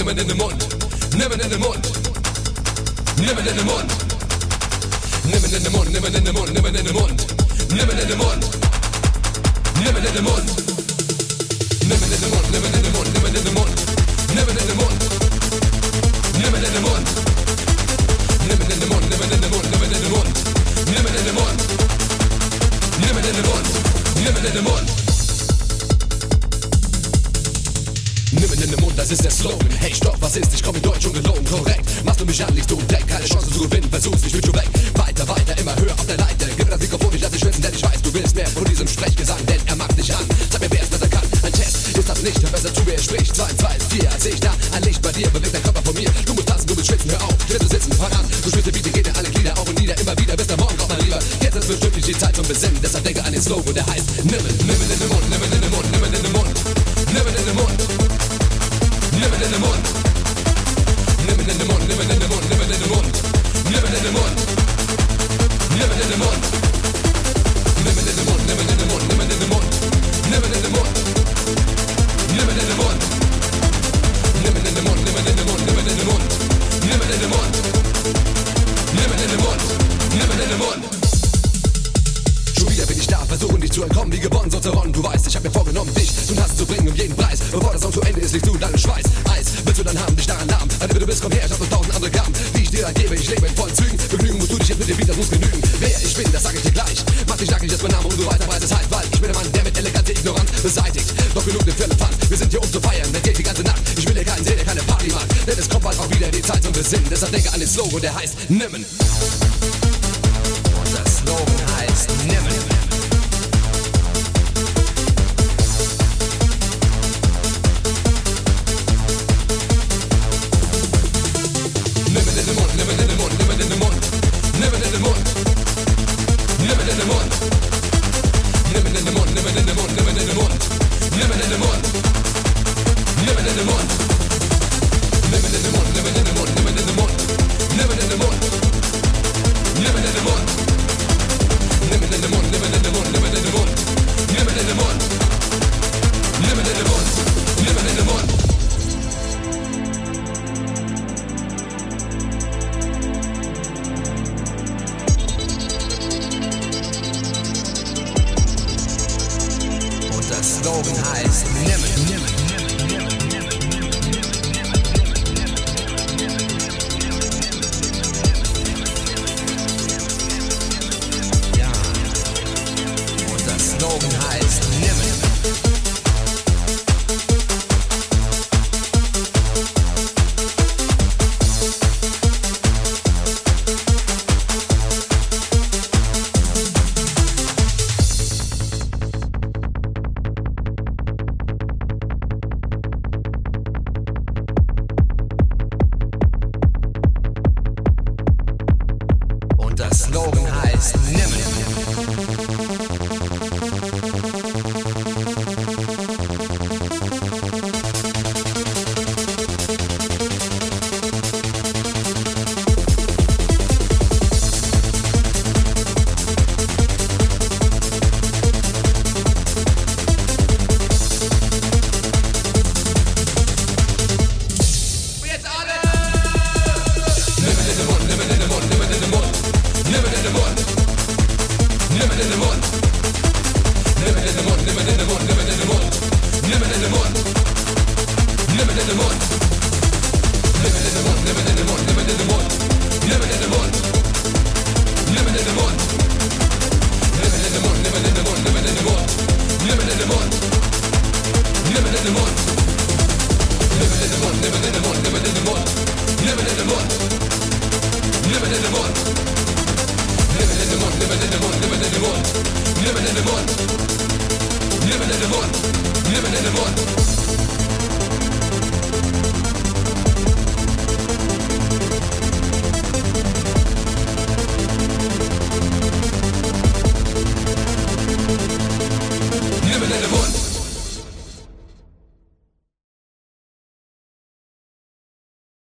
nimm in den Mund, nimm in den Mund, nimm in den Mund, nimm in den Mund, nimm in den Mund, nimm in den Mund, nimm in den Mund, nimm in den Mund, nimm in den Mund, nimm in den Mund, nimm in den Mund, nimm in den Mund, nimm in den Mund, nimm in den Mund, nimm in den Mund, nimm in den Mund, nimm in den Mund, nimm in den Mund, nimm in den Mund. Nimm in den Mund, das ist der Slogan. Hey, stopp, was ist? Ich komm in Deutsch ungelogen, korrekt. Machst du mich an, liegst du weg. Keine Chance zu gewinnen, versuchst mich mit du weg. Weiter, weiter, immer höher auf der Leiter. Gib mir das Mikrofon, ich lass dich schwitzen, denn ich weiß, du willst mehr von diesem Sprechgesang, denn er macht dich an. Sag mir, wer es besser kann. Ein Test ist das nicht, hör besser zu, wer spricht. 2, 2, 4, als ich da ein Licht bei dir, bewegt dein Körper von mir. Du musst tanzen, du musst schwitzen, hör auf. Still zu sitzen, fang an. Du spürst die Biete, geht dir alle Glieder auf und nieder. Immer wieder, bis der Morgen kommt, mein Lieber. Jetzt ist bestimmt nicht die Zeit zum Besinnen. Deshalb denke an den Slogan, der heißt nimm in den Mund, nimm in den Mund, nimm in den Mund, nimm in den Mund. Nimm in den Mund, nimm in den Mund, nimm in den Mund, nimm in den Mund, nimm in den Mund, nimm in den Mund, nimm in den Mund, nimm in den Mund, nimm in den Mund, nimm in den Mund, nimm in den Mund, nimm in den Mund, nimm in den Mund, nimm in den Mund, nimm in den Mund, nimm in den Mund, nimm in den Mund. Schon wieder bin ich da, versuchen dich zu entkommen, wie gewonnen, so zerronnen. Du weißt, ich hab mir vorgenommen, dich zum Tanzen zu bringen um jeden Preis. Bevor das Song zu Ende ist, liegst du in deinem Schweiß. Eis, willst du dann haben, dich daran lahm. Also du bist, komm her, ich hab noch 1000 andere Gaben, die ich dir dann gebe, ich lebe in vollen Zügen. Begnügen musst du dich jetzt mit dem Beat, das muss genügen. Wer ich bin, das sag ich dir gleich. Mach dich nackig, das ist mein Name und du weißt, weiß es halt, weil ich bin der Mann, der mit Eleganz die Ignoranz beseitigt. Doch genug den Firlefanz, wir sind hier um zu feiern, das geht die ganze Nacht. Ich will hier keinen sehen, der keine Party macht, denn es kommt bald auch wieder die Zeit zum Besinnen. Deshalb denke an den Slogan, der heißt Nimmen. Und das Slogan heißt Nimmen. Slogan heißt Nimmen. Ja. Und das Slogan heißt Nimmen. Das Slogan heißt Nimmen. Nimm in den Mund.